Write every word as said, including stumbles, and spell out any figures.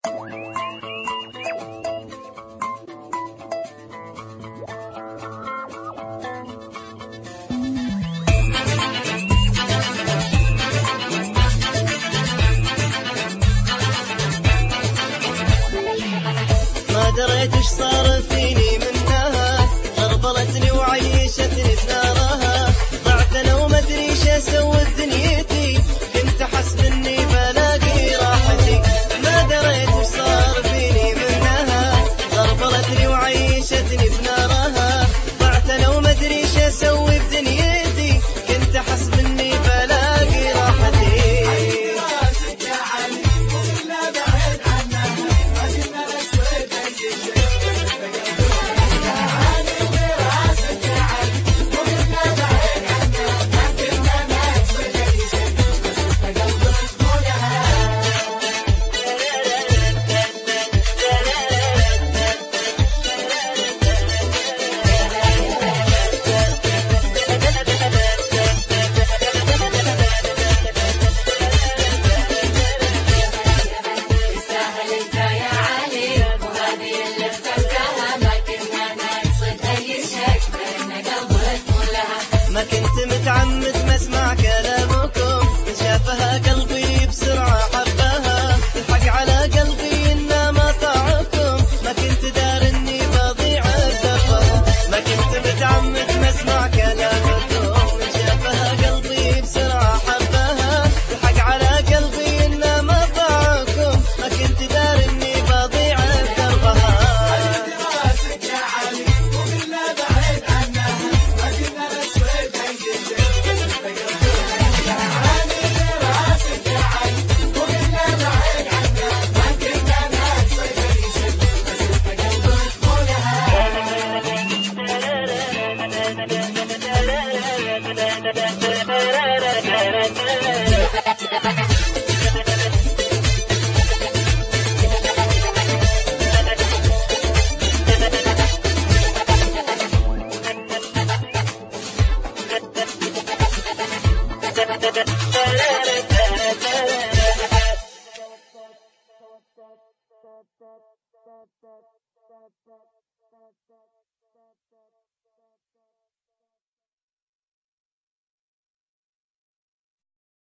ما دريت ايش صار فيني منها، غربلتني وعيشتني بنارها، ضعت انا وما ادري ايش اسوي بدنيتي، كنت احسب اني بلاقي راحتي. ما دريت ايش صار فيني منها، غربلتني وعيشتني بنارها، ضعت انا وما ادري ايش اسوي بدنيتي، كنت احسب اني بلاقي راحتي. ما كنت متعمد ما اسمع كلامكم، من شافها قلبي بسرعة حبها، الحق على قلبي انه ما طاعكم، ما كنت دار اني بضيع بدربها. ما كنت متعمد ما اسمع كلامكم، من شافها قلبي بسرعة حبها، الحق على قلبي انه ما طاعكم، ما كنت دار اني بضيع بدربها.